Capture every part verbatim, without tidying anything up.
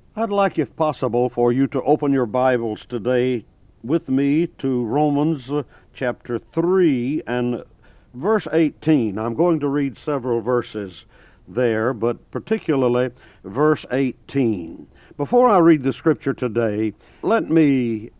I'd like, if possible, for you to open your Bibles today with me to Romans uh, chapter three and verse eighteen. I'm going to read several verses there, but particularly verse eighteen. Before I read the scripture today, let me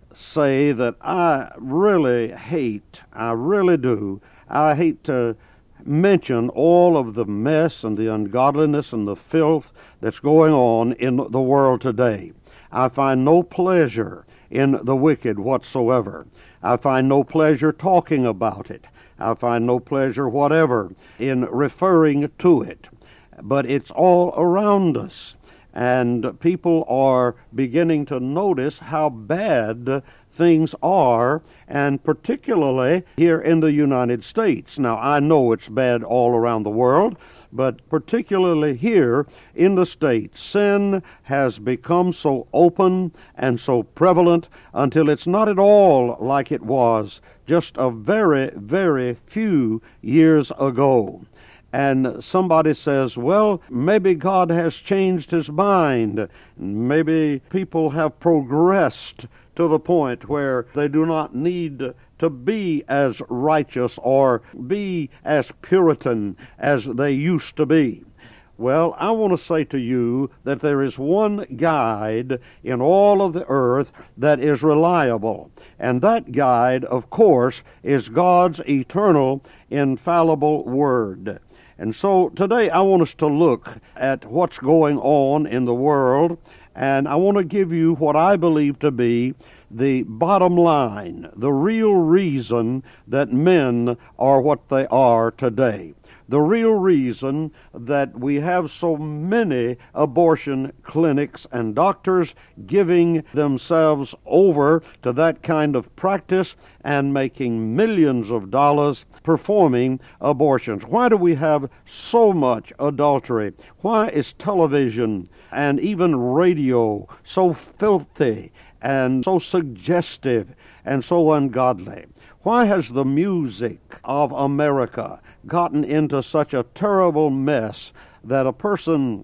say that I really hate, I really do, I hate to mention all of the mess and the ungodliness and the filth that's going on in the world today. I find no pleasure in the wicked whatsoever. I find no pleasure talking about it. I find no pleasure whatever in referring to it. But it's all around us, and people are beginning to notice how bad things are, and particularly here in the United States. Now, I know it's bad all around the world, but particularly here in the States, sin has become so open and so prevalent until it's not at all like it was just a very, very few years ago. And somebody says, well, maybe God has changed his mind. Maybe people have progressed to the point where they do not need to be as righteous or be as Puritan as they used to be. Well, I want to say to you that there is one guide in all of the earth that is reliable. And that guide, of course, is God's eternal, infallible Word. And so today I want us to look at what's going on in the world, and I want to give you what I believe to be the bottom line, the real reason that men are what they are today. The real reason that we have so many abortion clinics and doctors giving themselves over to that kind of practice and making millions of dollars performing abortions. Why do we have so much adultery? Why is television and even radio so filthy and so suggestive and so ungodly? Why has the music of America gotten into such a terrible mess that a person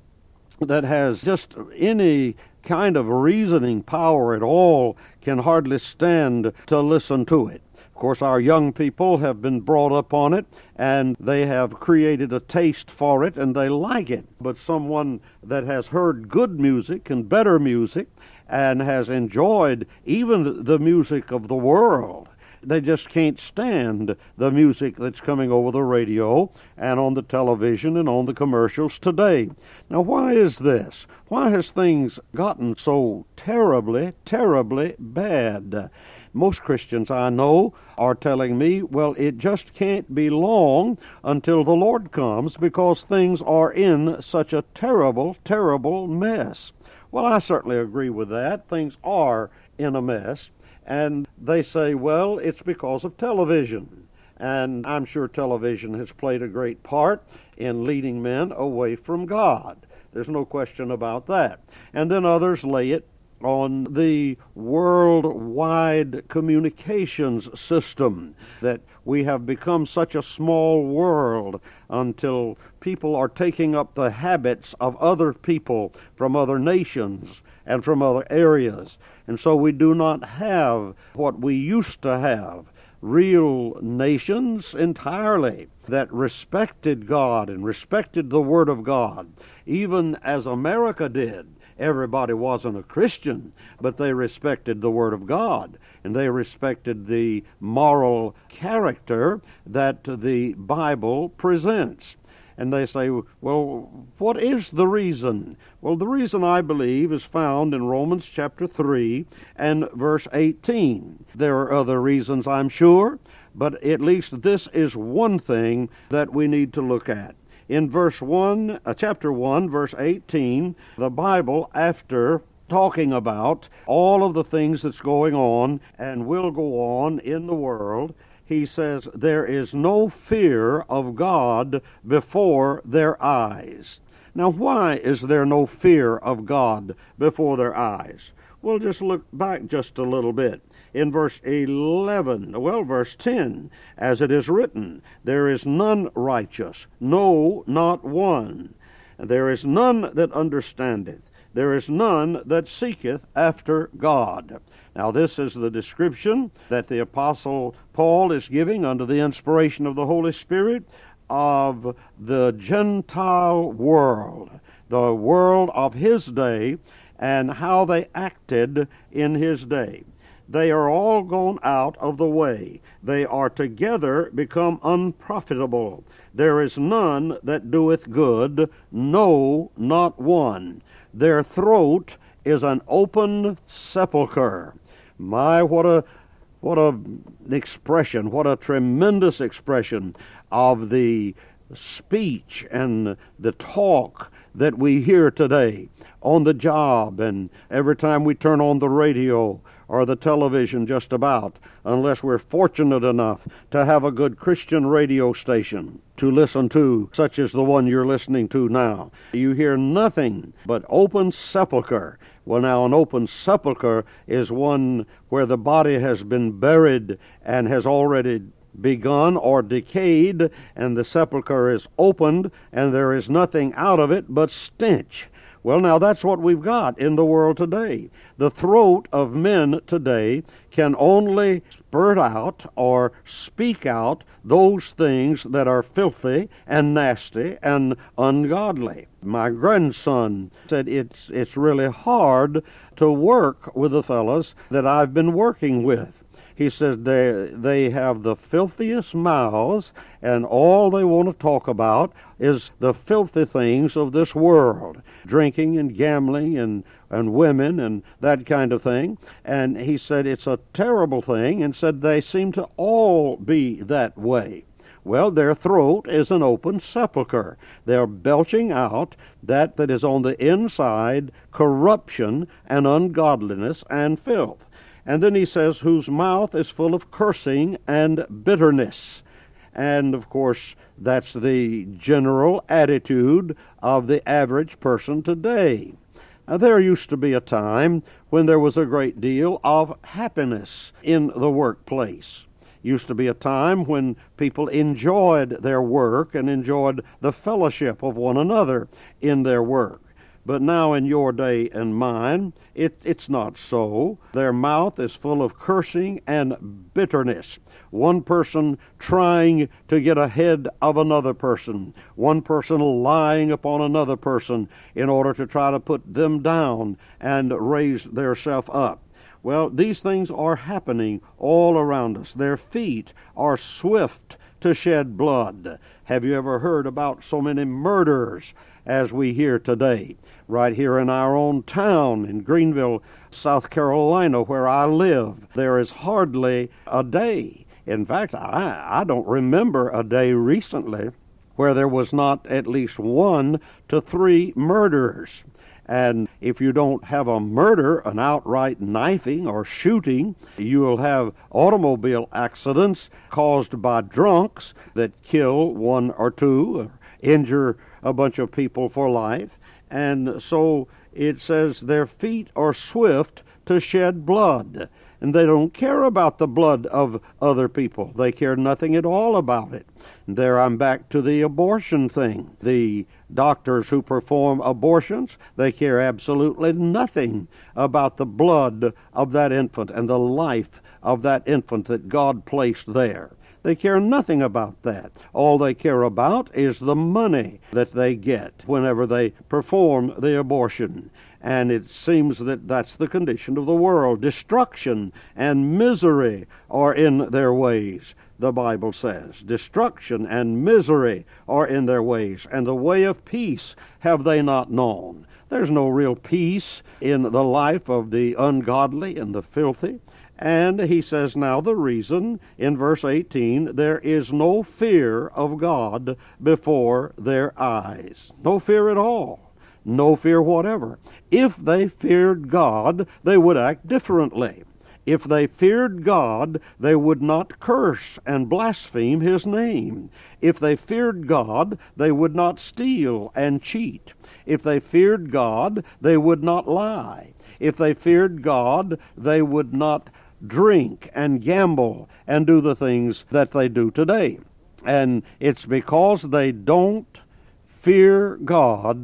that has just any kind of reasoning power at all can hardly stand to listen to it? Of course, our young people have been brought up on it, and they have created a taste for it, and they like it. But someone that has heard good music and better music and has enjoyed even the music of the world, they just can't stand the music that's coming over the radio and on the television and on the commercials today. Now, why is this? Why has things gotten so terribly, terribly bad? Most Christians I know are telling me, well, it just can't be long until the Lord comes because things are in such a terrible, terrible mess. Well, I certainly agree with that. Things are in a mess. And they say, well, it's because of television. And I'm sure television has played a great part in leading men away from God. There's no question about that. And then others lay it on the worldwide communications system, that we have become such a small world until people are taking up the habits of other people from other nations and from other areas. And so we do not have what we used to have, real nations entirely that respected God and respected the Word of God, even as America did. Everybody wasn't a Christian, but they respected the Word of God, and they respected the moral character that the Bible presents. And they say, well, what is the reason? Well, the reason, I believe, is found in Romans chapter three and verse eighteen. There are other reasons, I'm sure, but at least this is one thing that we need to look at. In verse one, uh, chapter one, verse eighteen, the Bible, after talking about all of the things that's going on and will go on in the world, he says, there is no fear of God before their eyes. Now, why is there no fear of God before their eyes? We'll just look back just a little bit. In verse eleven, well, verse ten, as it is written, there is none righteous, no, not one. There is none that understandeth. there is none that seeketh after God. Now this is the description that the Apostle Paul is giving under the inspiration of the Holy Spirit of the Gentile world, the world of his day, and how they acted in his day. They are all gone out of the way. They are together become unprofitable. There is none that doeth good, no, not one. Their throat is an open sepulchre. My, what a what a an expression, what a tremendous expression of the speech and the talk that we hear today on the job and every time we turn on the radio or the television, just about, unless we're fortunate enough to have a good Christian radio station to listen to, such as the one you're listening to now. You hear nothing but open sepulchre. Well, now, an open sepulchre is one where the body has been buried and has already begun or decayed, and the sepulchre is opened, and there is nothing out of it but stench. Well, now that's what we've got in the world today. The throat of men today can only spurt out or speak out those things that are filthy and nasty and ungodly. My grandson said it's it's really hard to work with the fellows that I've been working with. He said they they have the filthiest mouths, and all they want to talk about is the filthy things of this world, drinking and gambling and, and women and that kind of thing. And he said it's a terrible thing, and said they seem to all be that way. Well, their throat is an open sepulchre. They're belching out that that is on the inside, corruption and ungodliness and filth. And then he says, whose mouth is full of cursing and bitterness. And, of course, that's the general attitude of the average person today. Now, there used to be a time when there was a great deal of happiness in the workplace. Used to be a time when people enjoyed their work and enjoyed the fellowship of one another in their work. But now in your day and mine, it, it's not so. Their mouth is full of cursing and bitterness. One person trying to get ahead of another person. One person lying upon another person in order to try to put them down and raise theirself up. Well, these things are happening all around us. Their feet are swift to shed blood. Have you ever heard about so many murders as we hear today? Right here in our own town, in Greenville, South Carolina, where I live, there is hardly a day. In fact, I, I don't remember a day recently where there was not at least one to three murders. And if you don't have a murder, an outright knifing or shooting, you will have automobile accidents caused by drunks that kill one or two, or injure a bunch of people for life. And so it says their feet are swift to shed blood. And they don't care about the blood of other people. They care nothing at all about it. And there I'm back to the abortion thing. The doctors who perform abortions, they care absolutely nothing about the blood of that infant and the life of that infant that God placed there. They care nothing about that. All they care about is the money that they get whenever they perform the abortion. And it seems that that's the condition of the world. Destruction and misery are in their ways, the Bible says. Destruction and misery are in their ways, and the way of peace have they not known. There's no real peace in the life of the ungodly and the filthy. And he says now the reason, in verse eighteen, there is no fear of God before their eyes. No fear at all. No fear whatever. If they feared God, they would act differently. If they feared God, they would not curse and blaspheme His name. If they feared God, they would not steal and cheat. If they feared God, they would not lie. If they feared God, they would not drink and gamble and do the things that they do today. And it's because they don't fear God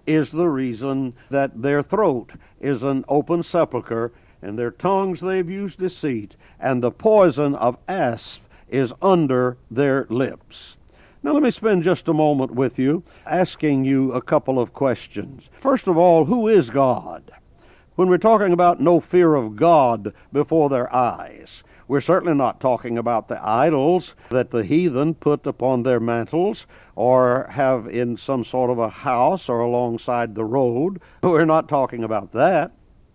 is the reason that their throat is an open sepulchre, and their tongues they've used deceit, and the poison of asp is under their lips. Now let me spend just a moment with you asking you a couple of questions. First of all, who is God? When we're talking about no fear of God before their eyes, we're certainly not talking about the idols that the heathen put upon their mantles or have in some sort of a house or alongside the road. We're not talking about that.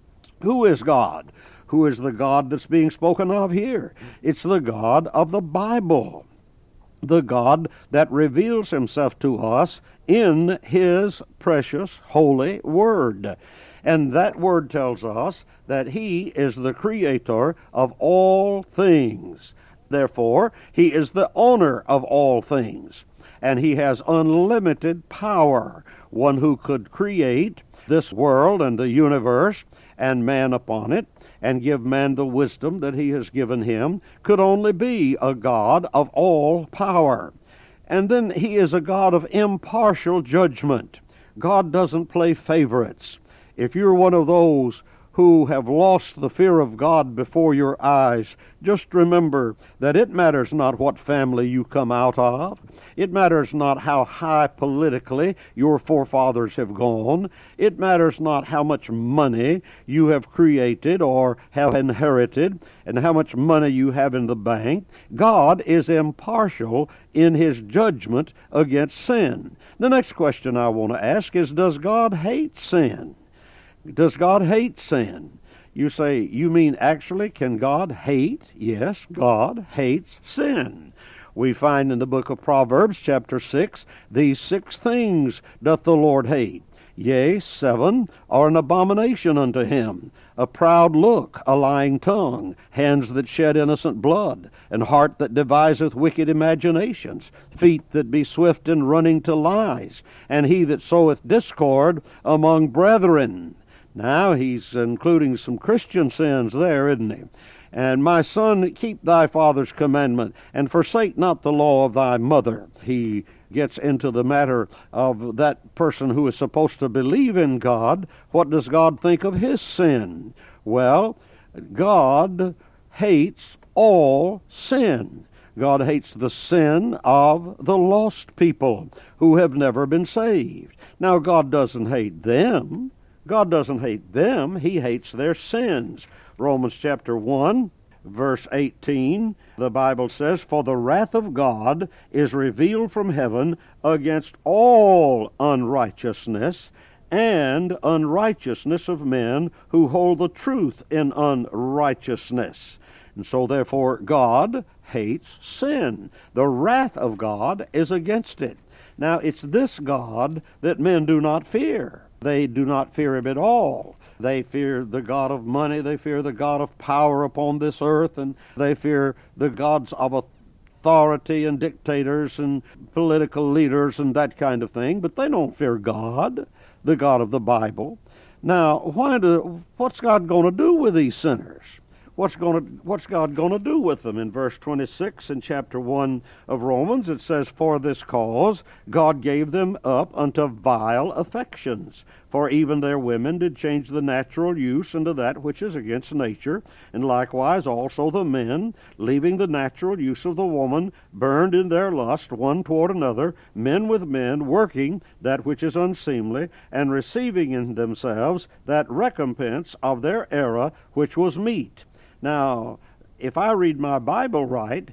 Who is God? Who is the God that's being spoken of here? It's the God of the Bible, the God that reveals himself to us in his precious holy word. And that word tells us that he is the creator of all things. Therefore, he is the owner of all things. And he has unlimited power, one who could create this world and the universe and man upon it, and give man the wisdom that he has given him, could only be a God of all power. And then he is a God of impartial judgment. God doesn't play favorites. If you're one of those who have lost the fear of God before your eyes, just remember that it matters not what family you come out of. It matters not how high politically your forefathers have gone. It matters not how much money you have created or have inherited and how much money you have in the bank. God is impartial in his judgment against sin. The next question I want to ask is, does God hate sin? Does God hate sin? You say, you mean actually, can God hate? Yes, God hates sin. We find in the book of Proverbs, chapter six, these six things doth the Lord hate. Yea, seven are an abomination unto him: a proud look, a lying tongue, hands that shed innocent blood, and heart that deviseth wicked imaginations, feet that be swift in running to lies, and he that soweth discord among brethren. Now, he's including some Christian sins there, isn't he? And my son, keep thy father's commandment, and forsake not the law of thy mother. He gets into the matter of that person who is supposed to believe in God. What does God think of his sin? Well, God hates all sin. God hates the sin of the lost people who have never been saved. Now, God doesn't hate them. God doesn't hate them. He hates their sins. Romans chapter one, verse eighteen, the Bible says, "For the wrath of God is revealed from heaven against all unrighteousness and unrighteousness of men who hold the truth in unrighteousness." And so, therefore, God hates sin. The wrath of God is against it. Now, it's this God that men do not fear. They do not fear him at all. They fear the God of money. They fear the God of power upon this earth. And they fear the gods of authority and dictators and political leaders and that kind of thing. But they don't fear God, the God of the Bible. Now, why do, what's God going to do with these sinners? What's going to, what's God going to do with them? In verse twenty-six in chapter one of Romans, it says, "For this cause God gave them up unto vile affections. For even their women did change the natural use into that which is against nature. And likewise also the men, leaving the natural use of the woman, burned in their lust one toward another, men with men, working that which is unseemly, and receiving in themselves that recompense of their error which was meet." Now, if I read my Bible right,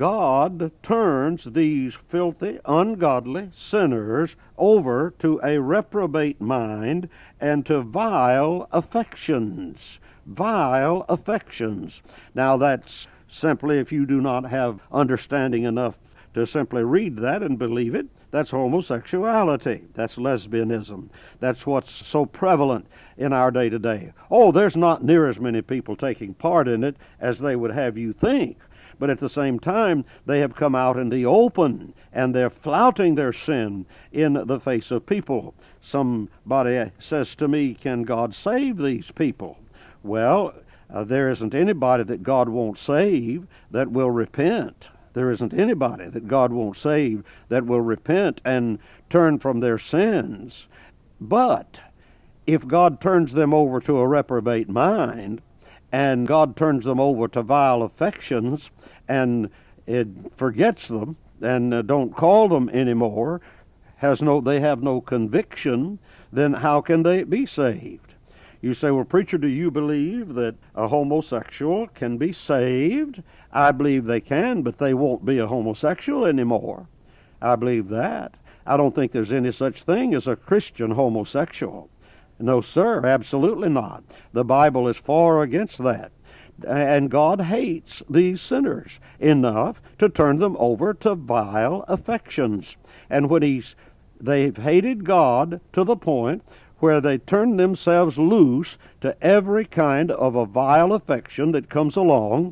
God turns these filthy, ungodly sinners over to a reprobate mind and to vile affections. Vile affections. Now, that's simply, if you do not have understanding enough to simply read that and believe it, that's homosexuality. That's lesbianism. That's what's so prevalent in our day to day. Oh, there's not near as many people taking part in it as they would have you think. But at the same time, they have come out in the open, and they're flouting their sin in the face of people. Somebody says to me, can God save these people? Well, uh, there isn't anybody that God won't save that will repent. There isn't anybody that God won't save that will repent and turn from their sins. But if God turns them over to a reprobate mind, and God turns them over to vile affections, and it forgets them, and uh, don't call them anymore, has no, they have no conviction, then how can they be saved? You say, well, preacher, do you believe that a homosexual can be saved? I believe they can, but they won't be a homosexual anymore. I believe that. I don't think there's any such thing as a Christian homosexual. No, sir, absolutely not. The Bible is far against that. And God hates these sinners enough to turn them over to vile affections. And when he's, they've hated God to the point where they turn themselves loose to every kind of a vile affection that comes along,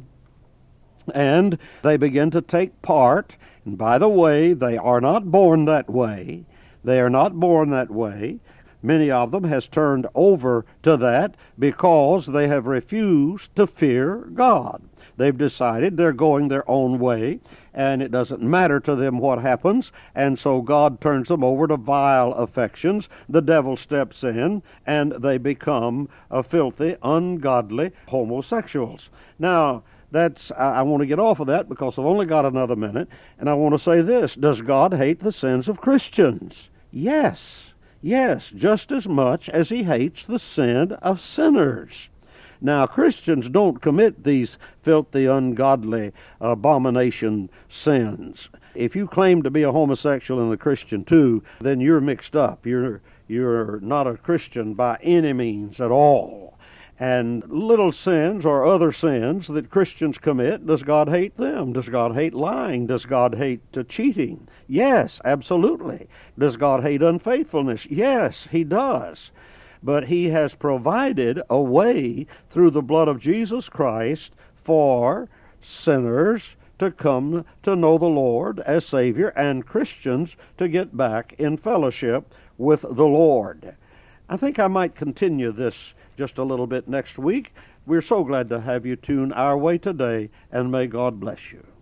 and they begin to take part. And by the way, they are not born that way. They are not born that way. Many of them has turned over to that because they have refused to fear God. They've decided they're going their own way, and it doesn't matter to them what happens, and so God turns them over to vile affections. The devil steps in, and they become a filthy, ungodly homosexuals. Now, that's I, I want to get off of that because I've only got another minute, and I want to say this. Does God hate the sins of Christians? Yes. Yes, just as much as he hates the sin of sinners. Now, Christians don't commit these filthy, ungodly, abomination sins. If you claim to be a homosexual and a Christian too, then you're mixed up. You're, you're not a Christian by any means at all. And little sins or other sins that Christians commit, does God hate them? Does God hate lying? Does God hate uh, cheating? Yes, absolutely. Does God hate unfaithfulness? Yes, he does. But he has provided a way through the blood of Jesus Christ for sinners to come to know the Lord as Savior and Christians to get back in fellowship with the Lord. I think I might continue this just a little bit next week. We're so glad to have you tune our way today, and may God bless you.